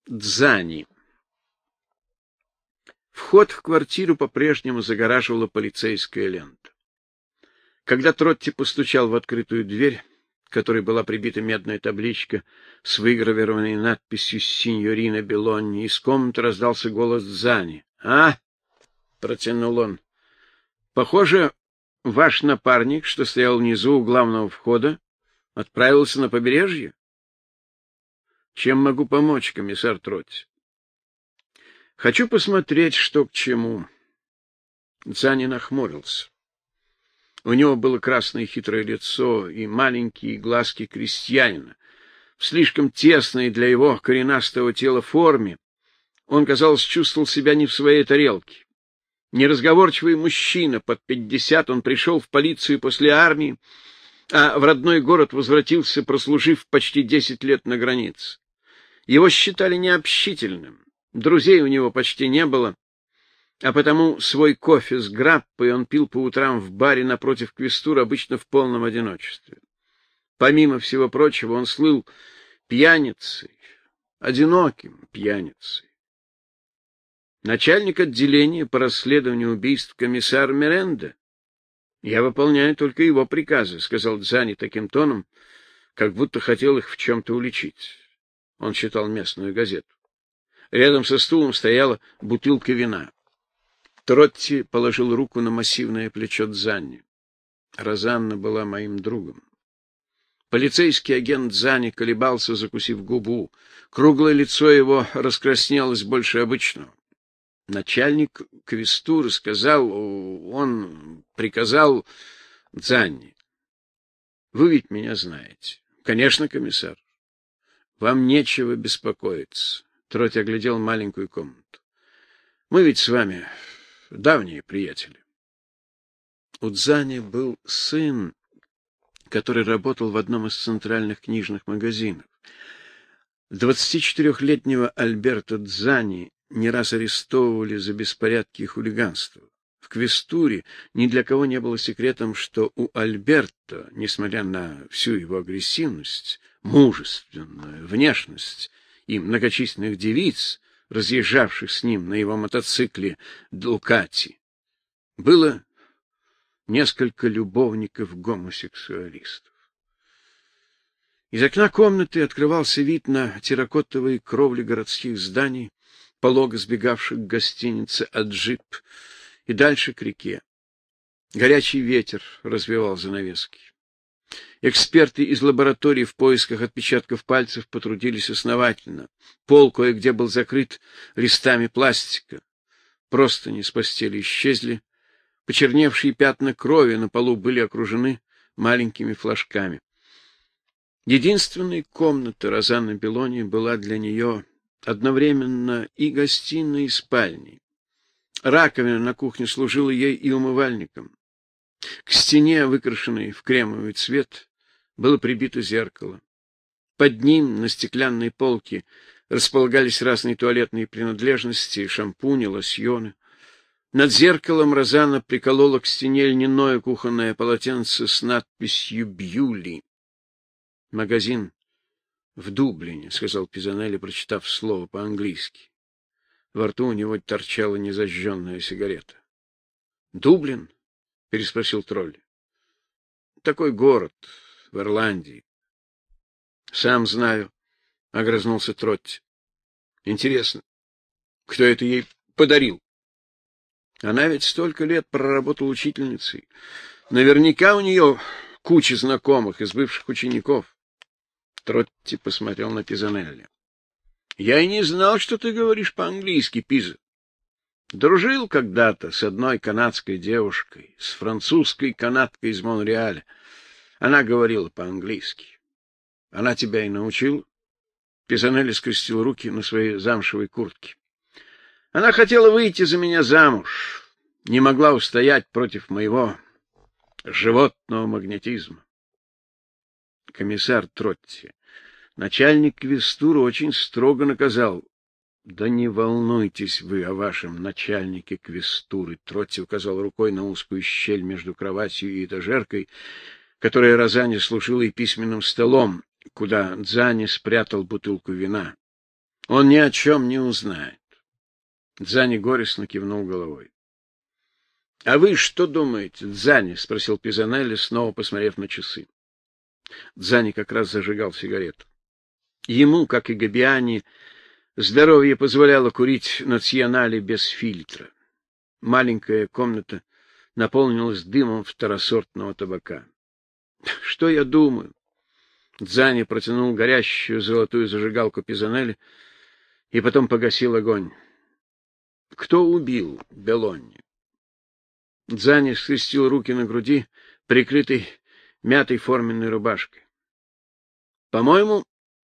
Дзани. Вход в квартиру по-прежнему загораживала полицейская лента. Когда Тротти постучал в открытую дверь, к которой была прибита медная табличка с выгравированной надписью «Синьорина Белонни», из комнаты раздался голос Дзани. «А?» — протянул он. «Похоже, ваш напарник, что стоял внизу у главного входа, отправился на побережье? Чем могу помочь, комиссар Тротти?» «Хочу посмотреть, что к чему». Дзани нахмурился. У него было красное хитрое лицо и маленькие глазки крестьянина. В слишком тесной для его коренастого тела форме он, казалось, чувствовал себя не в своей тарелке. Неразговорчивый мужчина, под 50, он пришел в полицию после армии, а в родной город возвратился, прослужив почти 10 лет на границе. Его считали необщительным, друзей у него почти не было, а потому свой кофе с граппой он пил по утрам в баре напротив Квестура, обычно в полном одиночестве. Помимо всего прочего, он слыл пьяницей, одиноким пьяницей. Начальник отделения по расследованию убийств комиссар Миренда. «Я выполняю только его приказы», — сказал Дзани таким тоном, как будто хотел их в чем-то уличить. Он читал местную газету. Рядом со стулом стояла бутылка вина. Тротти положил руку на массивное плечо Дзани. Розанна была моим другом. Полицейский агент Дзани колебался, закусив губу. Круглое лицо его раскраснелось больше обычного. Начальник Квестура сказал, он приказал Дзани. Вы ведь меня знаете. Конечно, комиссар. Вам нечего беспокоиться. Тротти оглядел маленькую комнату. Мы ведь с вами давние приятели. У Дзани был сын, который работал в одном из центральных книжных магазинов. 24-летнего Альберто Дзани не раз арестовывали за беспорядки и хулиганство. В Квестуре ни для кого не было секретом, что у Альберто, несмотря на всю его агрессивность, мужественную внешность и многочисленных девиц, разъезжавших с ним на его мотоцикле Дукати, было несколько любовников-гомосексуалистов. Из окна комнаты открывался вид на терракотовые кровли городских зданий, полого сбегавших к гостинице «Аджип», и дальше к реке. Горячий ветер развевал занавески. Эксперты из лаборатории в поисках отпечатков пальцев потрудились основательно. Пол кое-где был закрыт листами пластика. Простыни с постели исчезли. Почерневшие пятна крови на полу были окружены маленькими флажками. Единственной комнатой Розанны Белонни была для нее одновременно и гостиной, и спальней. Раковина на кухне служила ей и умывальником. К стене, выкрашенной в кремовый цвет, было прибито зеркало. Под ним на стеклянной полке располагались разные туалетные принадлежности, шампуни, лосьоны. Над зеркалом Розанна приколола к стене льняное кухонное полотенце с надписью «Бьюли». «Магазин в Дублине», — сказал Пизанелли, прочитав слово по-английски. Во рту у него торчала незажженная сигарета. «Дублин?» — переспросил Тролли. «Такой город в Ирландии». «Сам знаю», — огрызнулся Тротти. «Интересно, кто это ей подарил? Она ведь столько лет проработала учительницей. Наверняка у нее куча знакомых из бывших учеников». Тротти посмотрел на Пизанелли. «Я и не знал, что ты говоришь по-английски, Пиза. Дружил когда-то с одной канадской девушкой, с французской канадкой из Монреаля. Она говорила по-английски. Она тебя и научила?» Пизанелли скрестил руки на своей замшевой куртке. «Она хотела выйти за меня замуж, не могла устоять против моего животного магнетизма». «Комиссар Тротти, начальник Квестура очень строго наказал». «Да не волнуйтесь вы о вашем начальнике Квестуры», — Тротти указал рукой на узкую щель между кроватью и этажеркой, которая Розанне служила и письменным столом, куда Дзани спрятал бутылку вина. Он ни о чем не узнает. Дзани горестно кивнул головой. — А вы что думаете, Дзани? — спросил Пизанелли, снова посмотрев на часы. Дзани как раз зажигал сигарету. Ему, как и Габиани, здоровье позволяло курить национали без фильтра. Маленькая комната наполнилась дымом второсортного табака. — Что я думаю? Дзани протянул горящую золотую зажигалку Пизанелли и потом погасил огонь. — Кто убил Беллони? Дзани скрестил руки на груди, прикрытой мятой форменной рубашкой. — По-моему,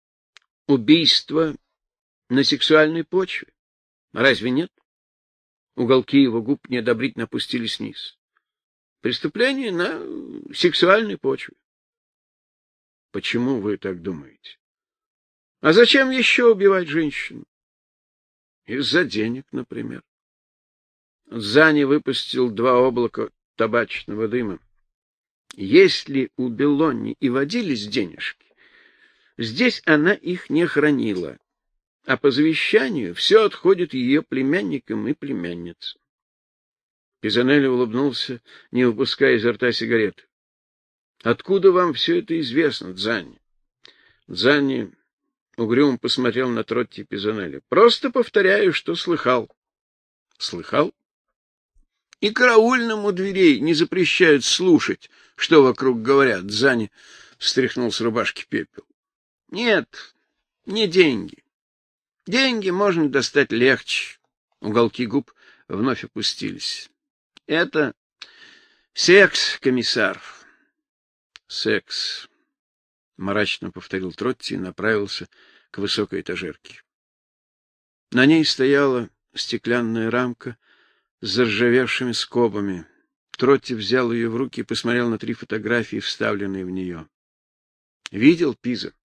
убийство на сексуальной почве. Разве нет? Уголки его губ неодобрительно опустились вниз. Преступление на сексуальной почве. Почему вы так думаете? А зачем еще убивать женщину? Из-за денег, например. Дзани выпустил 2 облака табачного дыма. Если у Беллони и водились денежки, здесь она их не хранила, а по завещанию все отходит ее племянникам и племянницам. Пизанелли улыбнулся, не выпуская изо рта сигареты. — Откуда вам все это известно, Дзани? Дзани угрюмо посмотрел на Тротти и Пизанелли. — Просто повторяю, что слыхал. — Слыхал? — И караульным у дверей не запрещают слушать, что вокруг говорят. Дзани стряхнул с рубашки пепел. — Нет, не деньги. Деньги можно достать легче. Уголки губ вновь опустились. — Это секс, комиссар. — Секс, — мрачно повторил Тротти и направился к высокой этажерке. На ней стояла стеклянная рамка с заржавевшими скобами. Тротти взял ее в руки и посмотрел на 3 фотографии, вставленные в нее. — Видел, Пиза?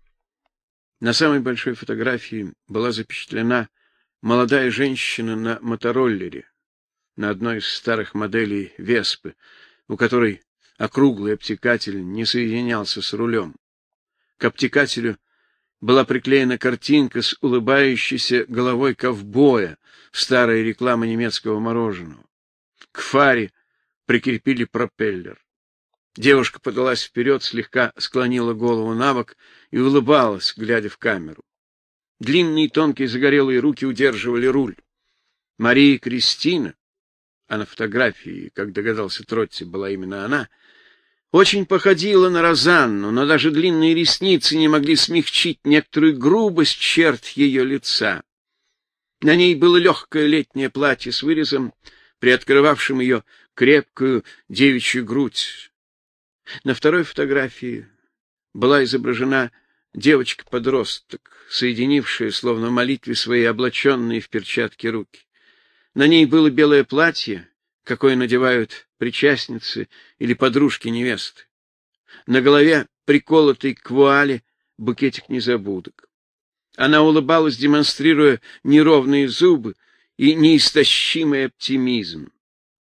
На самой большой фотографии была запечатлена молодая женщина на мотороллере, на одной из старых моделей Веспы, у которой округлый обтекатель не соединялся с рулем. К обтекателю была приклеена картинка с улыбающейся головой ковбоя, старая реклама немецкого мороженого. К фаре прикрепили пропеллер. Девушка подалась вперед, слегка склонила голову набок и улыбалась, глядя в камеру. Длинные тонкие загорелые руки удерживали руль. Мария Кристина, а на фотографии, как догадался Тротти, была именно она, очень походила на Розанну, но даже длинные ресницы не могли смягчить некоторую грубость черт ее лица. На ней было легкое летнее платье с вырезом, приоткрывавшим ее крепкую девичью грудь. На второй фотографии была изображена девочка-подросток, соединившая, словно в молитве, свои облаченные в перчатки руки. На ней было белое платье, какое надевают причастницы или подружки невесты. На голове, приколотый к вуале, букетик незабудок. Она улыбалась, демонстрируя неровные зубы и неистощимый оптимизм.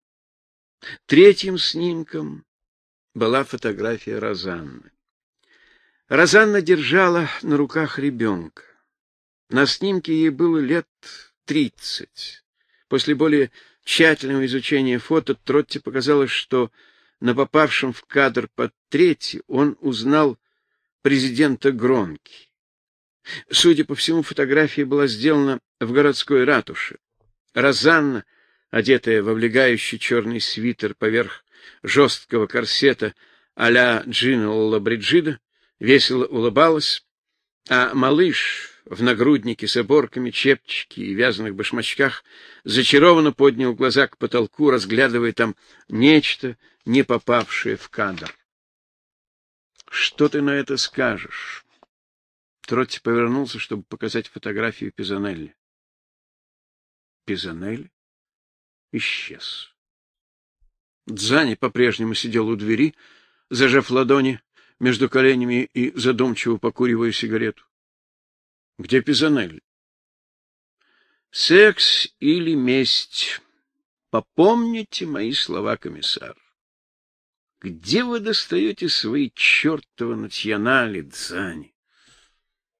Третьим снимком была фотография Розанны. Розанна держала на руках ребенка. На снимке ей было лет 30. После более тщательного изучения фото Тротти показалось, что на попавшем в кадр портрете он узнал президента Гронки. Судя по всему, фотография была сделана в городской ратуше. Розанна, одетая в облегающий черный свитер поверх жесткого корсета а-ля Джина Лабриджида, весело улыбалась, а малыш в нагруднике с оборками, чепчике и вязаных башмачках зачарованно поднял глаза к потолку, разглядывая там нечто, не попавшее в кадр. — Что ты на это скажешь? Тротти повернулся, чтобы показать фотографию Пизанелли. Пизанелли исчез. Дзани по-прежнему сидел у двери, зажав ладони между коленями и задумчиво покуривая сигарету. — Где Пизанелли? — Секс или месть? Попомните мои слова, комиссар. Где вы достаете свои чертовы национали, Дзани?